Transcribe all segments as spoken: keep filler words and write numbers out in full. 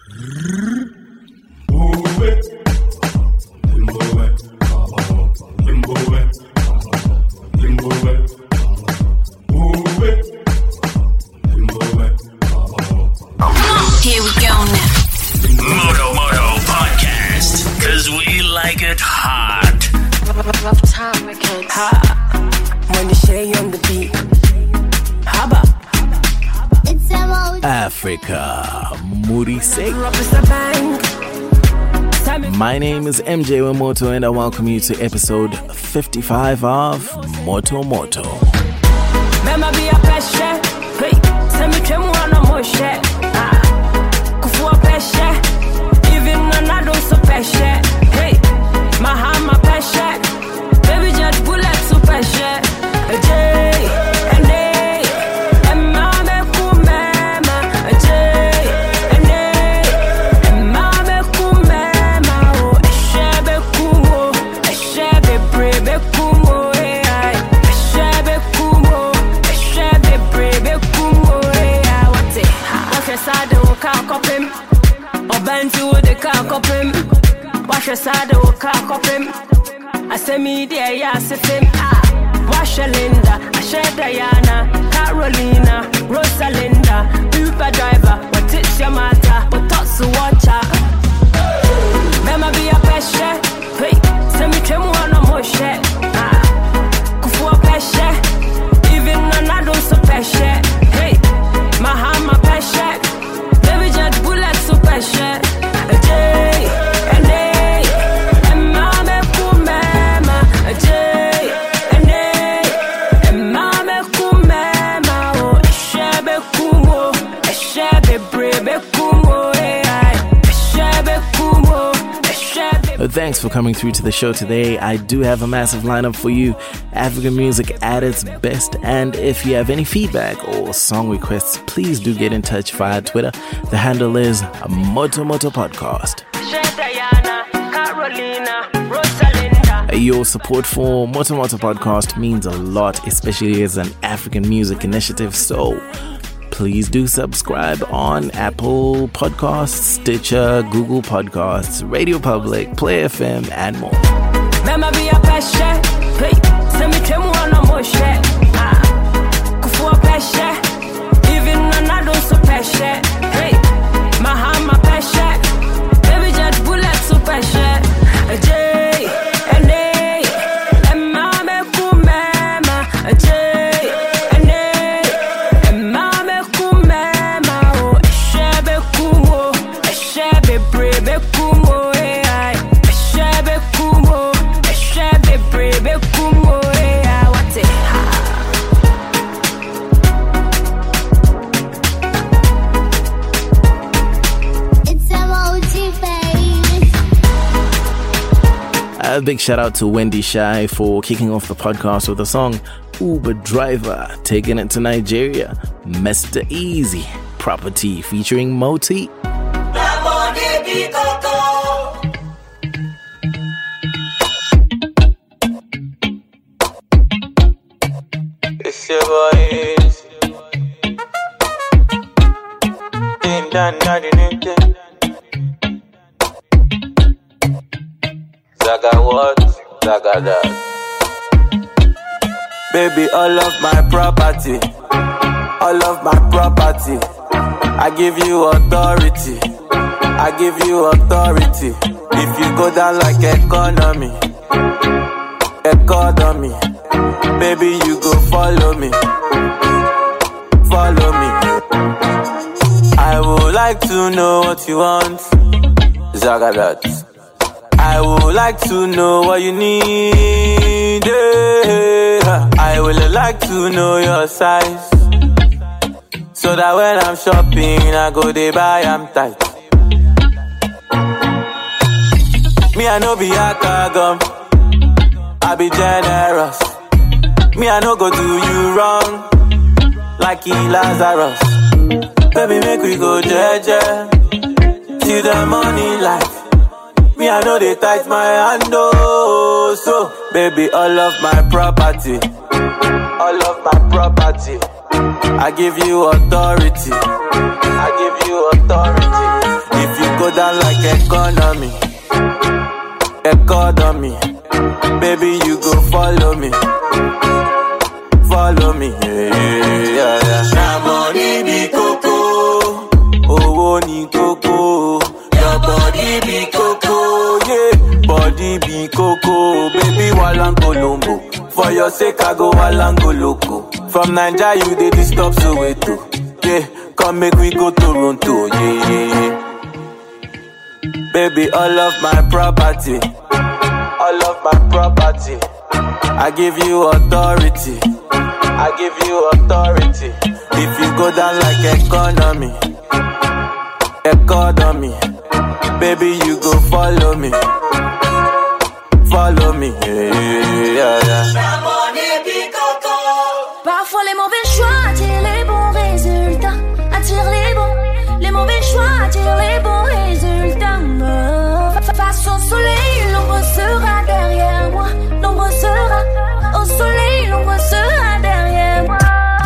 Africa, Moody Sek. My name is M J Wemoto and I welcome you to episode fifty-five of Moto Moto. I say me there, yeah, say him. Ah, Washa Linda, Asha Diana, Carolina, Rosalinda, Uber driver. What it's your matter? But thoughts to watch out. Mama be a peshe, hey, send me to one of more shit. Ah, Kufu a peshe, even when I don't so peshe. Hey, Mahama peshe, baby jet bullet so peshe. Jay, and they. Thanks for coming through to the show today. I do have a massive lineup for you. African music at its best. And if you have any feedback or song requests, please do get in touch via Twitter. The handle is Moto Moto Podcast. Your support for Moto Moto Podcast means a lot, especially as an African music initiative. So please do subscribe on Apple Podcasts, Stitcher, Google Podcasts, Radio Public, Play F M, and more. A big shout out to Wendy Shy for kicking off the podcast with the song Uber Driver, taking it to Nigeria. Mister Easy, Property featuring Moti. It's your boy Easy. Ding dong dong ding. Zaga what? Zaga that. Baby, all of my property, all of my property. I give you authority, I give you authority. If you go down like economy, economy, baby, you go follow me, follow me. I would like to know what you want, Zaga that. I would like to know what you need. Yeah. I would like to know your size, so that when I'm shopping, I go they buy I'm tight. Me I no be a cargum, I be generous. Me I no go do you wrong, like he Lazarus. Baby make we go jeje, till the morning light. Me, I know they tight my hand, oh. So, baby, all of my property, all of my property, I give you authority, I give you authority. If you money coco. Your body be coco, yeah. Body be coco, baby walang colombo. For your sake I go walang go loco. From Nigeria you dey disturb Soweto, yeah. Come make we go Toronto, yeah, yeah, yeah. Baby, all of my property, all of my property. I give you authority, I give you authority. If you go down like economy, economy, baby, you go follow me, follow me, yeah, yeah, yeah. Parfois les mauvais choix attirent les bons résultats, attirent les bons, les mauvais choix attirent les bons résultats. Face au soleil, l'ombre sera derrière moi, l'ombre sera au soleil, l'ombre sera derrière moi.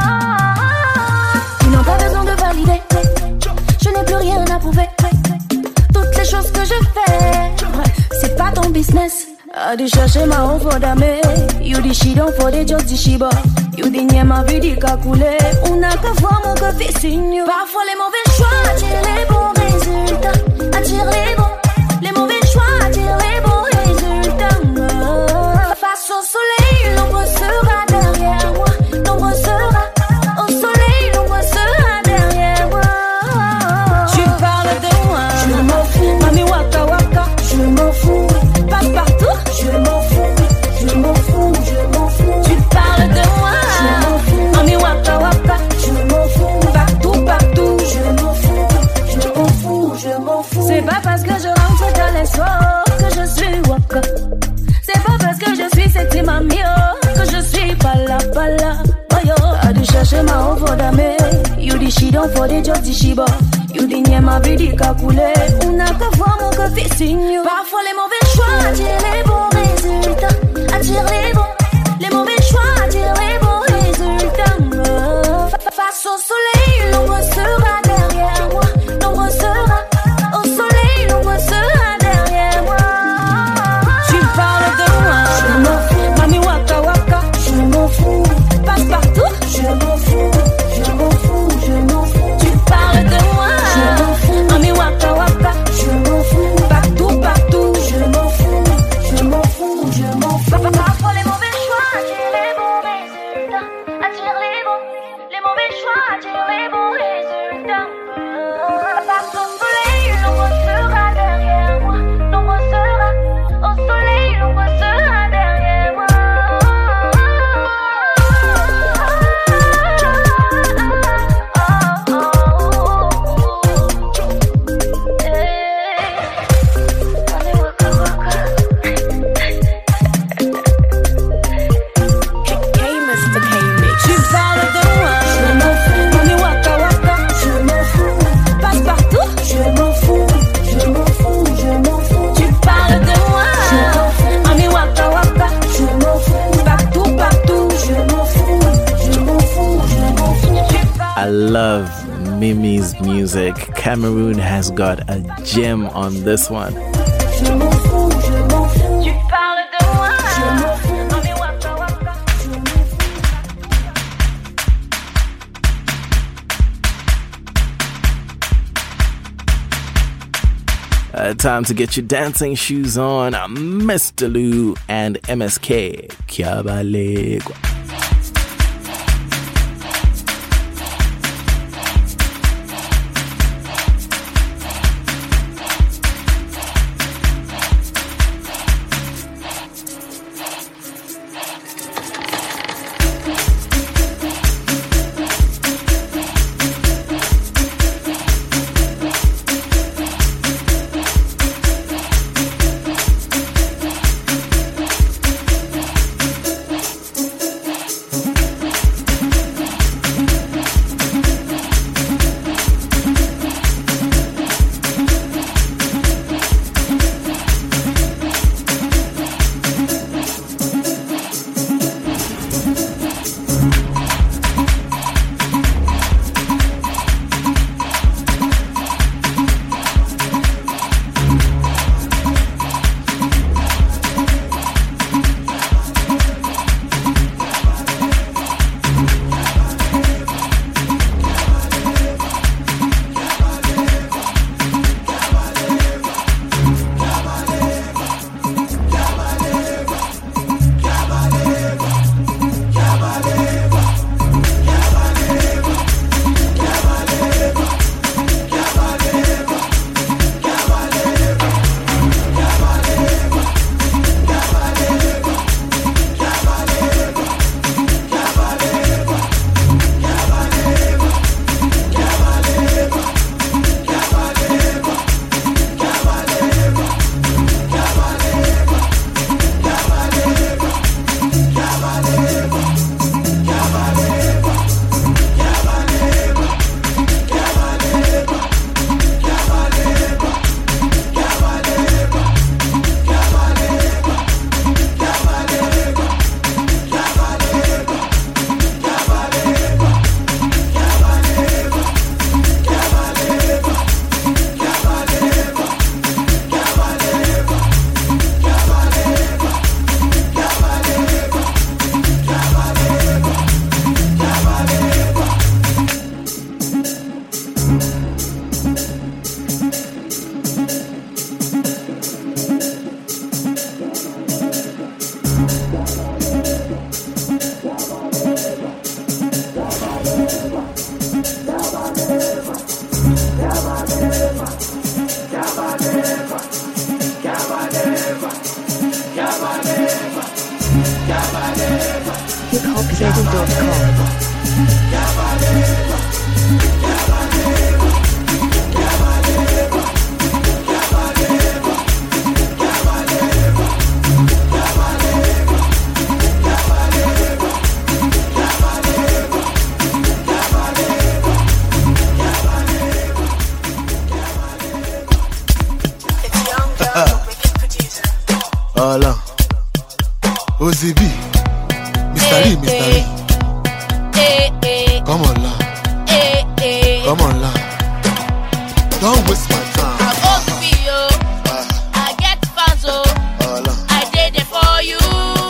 Ils n'ont pas besoin de valider, je n'ai plus rien à prouver. Toutes les choses que je fais, c'est pas ton business. A di chercher ma on for dame, you di she don't for the just di shiba. You di nie ma vie di calculer, una que voit mon que fait signe. Parfois les mauvais choix attirent les bons résultats, attirent les bons, les mauvais choix attirent les bons résultats. Face au soleil, l'ombre sera derrière moi, l'ombre sera au soleil, l'ombre sera derrière moi. Tu parles de moi, je m'en fous, mami waka waka, je m'en fous, passe partout. Je m'en fous, je m'en fous, je m'en fous. Tu parles de moi, je m'en fous. Mami waka waka, je m'en fous. Partout, partout, je m'en fous, je m'en fous, je m'en fous. C'est pas parce que je rentre dans les soirs que je suis waka. C'est pas parce que je suis cette mamie que je suis pala pala. Oh yo, a dû chercher ma on for dame. You di she don't for the just di shiba. You di nie ma vie di calculer. Una que voit mon que fait signe. Parfois les mauvais choix attirent les bons résultats, attirent les bons, les mauvais choix attirent les bons résultats. Face au soleil, l'ombre sera derrière moi, l'ombre sera au soleil, l'ombre sera derrière moi. Tu parles de moi, je m'en fous, mami waka waka, je m'en fous, passe partout, je m'en fous, je m'en fous, je m'en fous. Tu parles de moi, je m'en fous, mami waka waka, je m'en fous, partout, partout, je m'en fous, je m'en fous, je m'en fous. Parfois les mauvais choix attirent les bons résultats, attirent les bons, les mauvais choix attirent les bons résultats. Face au soleil, l'ombre sera derrière moi, l'ombre sera au soleil, l'ombre sera derrière moi. I love Mimi's music. Cameroon has got a gem on this one. Uh, time to get your dancing shoes on. Mister Lou and M S K. Kiabalegwa. Zeddy dot com. Voilà. Ozibi. Mister Lee, Mister Lee. Come on now. Come on now. Don't waste my time. I go to be you. I get fans, oh. I did it for you.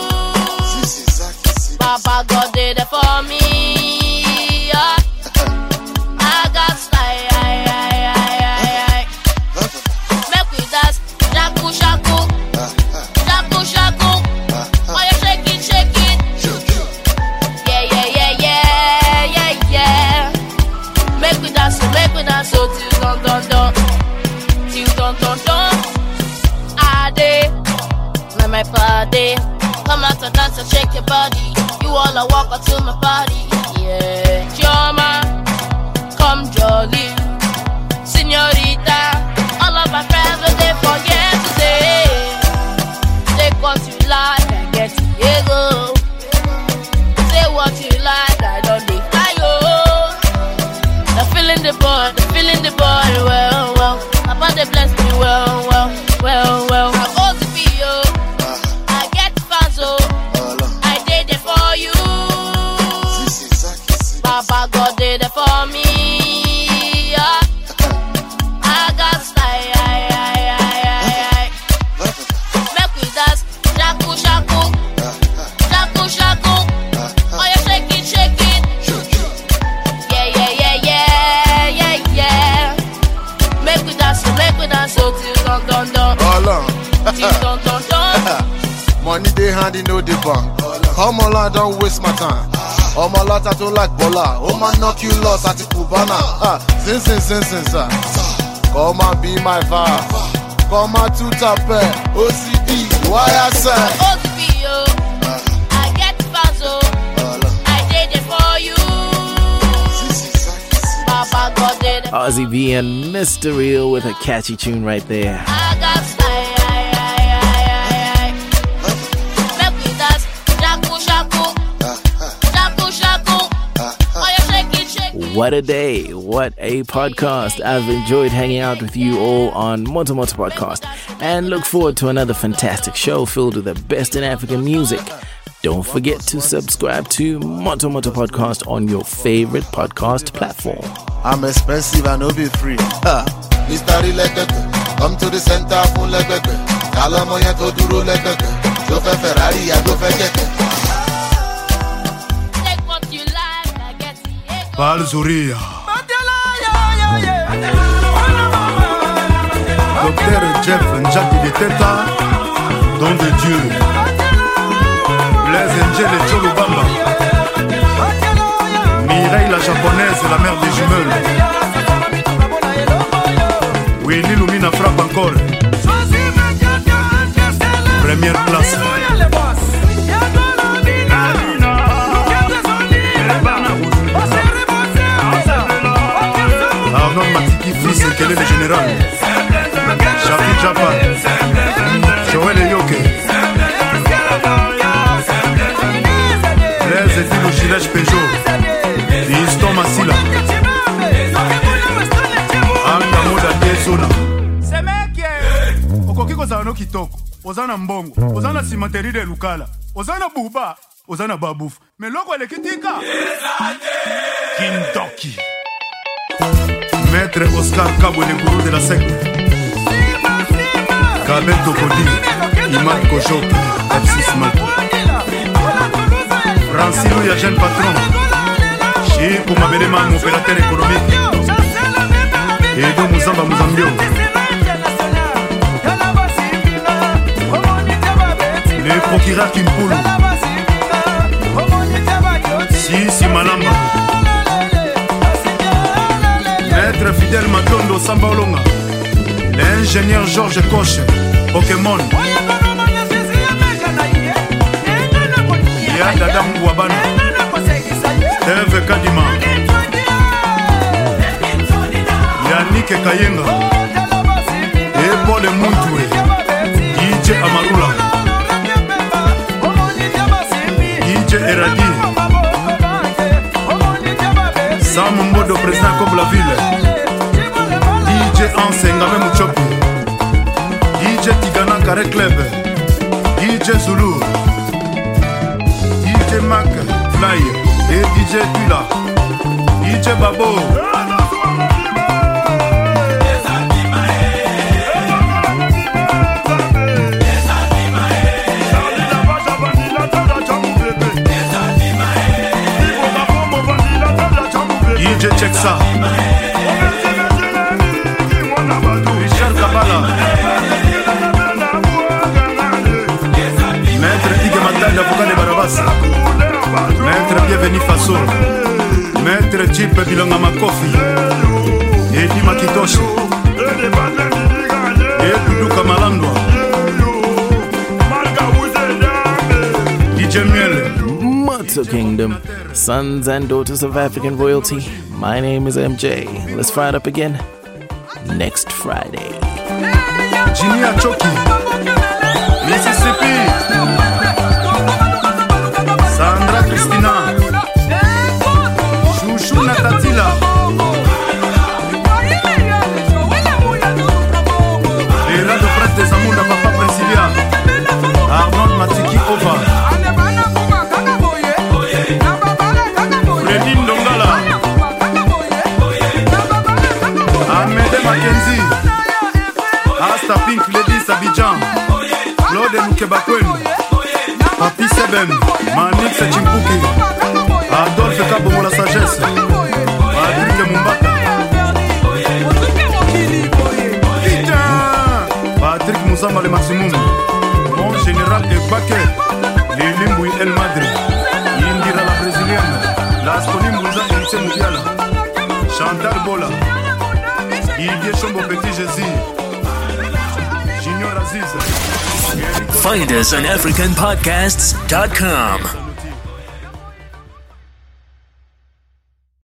Papa God did it for me. Yeah. I got style. Make we dance. Shaku shaku. Shaku shaku. Oh, you shake it, shake it. Yeah, yeah, yeah, yeah, yeah, yeah. Make we dance, make we dance, so till dun dun dun, till dun dun dun. Ade, my my party, come out to dance and shake your body. You wanna walk up to my body, yeah. Joma, come jolly, señorita. All of my friends will they forget today. Take what you like and get ego. Say what you like, I don't defy you. The feeling the boy, the feeling the boy, well, well. Papa they bless me, well, well, well, well. I go to be you. I get fans, oh. I did it for you. Papa God did it for me. Yeah. I got style. Make we dance, shaku shaku, shaku shaku. Oh, you shake it, shake it. Yeah, yeah, yeah, yeah, yeah, yeah. Make we dance, make we dance, so till dun dun dun, Voilà. till dun dun dun. Money they handy no the bank. Come on, I don't waste my time. Oh my lot I don't like bola. Oh man knock you lost at the Cubana. Ah, sin sin sin sin sin. Come and be my vibe. Come and to tap O C D. Why I say? Oh, to be you. I get fans, oh. I did it for you. Papa God did it. Ozzy B and Mister Real with a catchy tune right there. I got style. Make we dance, shaku shaku, shaku shaku. Oh, you shake it, shake it. What a day, what a podcast. I've enjoyed hanging out with you all on Moto Moto Podcast and look forward to another fantastic show filled with the best in African music. Don't forget to subscribe to Moto Moto Podcast on your favorite podcast platform. I'm expensive and no be free. Ha. Mister Lee lekeke. Come to the center full lekeke. Kalamoya to duro lekeke. Go for Ferrari, I go for keke. Take what you like, I get it. Balzuria. Docteur Jeff Njaki de Teta, Don de Dieu. Blaise Angel et Joe Obama. Mireille la japonaise, la mère des jumelles. Winnie Lumina frappe encore. Première place. Arnaud Matiki fils, quel est le général? Shafi Jaffa, Joël Eyoke, Blaise et Philo Gilèche Peugeot, Iston Massila, Anta Moda Tesona. Okoki kozala no kitoko, ozana mbongo, ozana simateri de lukala, ozana buba, ozana babouf. Mais loko elekitika Kindoki. Maître Oscar Cabo, le gourou de la secte. Kabel Tokodi, Imad Kojok, F six Malto. Francino ya jeune patron. Chez Koumabelema, mon opérateur économique. Edo Muzamba Muzambio. Le procureur Kimpoulou. Sisi Malamba. Maître Fidel Matondo Samba Olonga. L'ingénieur Georges Koche, Pokémon. Y'a Dadam Wabana. Steve Kadima, Yannick Kayenga, et Paul Muntwe, D J Amarula, D J Eradi, Sam Mbodo, président comme la ville, D J Ansengame Muchopi, D J Tigana Kare Club, D J Zulu, D J Mac Fly et D J Tula, D J Babo. D J check ça. Richard Kabala. Maître Ige Matal, l'avocat de Barabas. Maître Bienvenu Faso. Maître Jeep Bilanga Makofi. Edi Makitoshi. Et Doudou Kamalandwa. D J Miel. Moto Kingdom, sons and daughters of African royalty. My name is M J. Let's fire it up again next Friday. Jimmy Achoki, Mississippi, Sandra Christina, Chouchou Natatila, Léra de Presse des Amours de Papa Princilia, Armand Matiki Ova, Fredine Dongala, Ahmed Mackenzie, Asta Pink Ladies Abidjan, Claude Nukebakwenu, Papi Sebem, Manix Chimpuki, Adolphe Kabongo la sagesse, Patrick Mumbata, Patrick Moussamba le maximum, Mon Général Ekbake, Lilimboui El Madri, Indira la brésilienne, Las Colimouza Elise Moudiala, Chantal Bola, Didier Chombo Petit Jésus, Junior Aziz. Find us on African Podcasts dot com.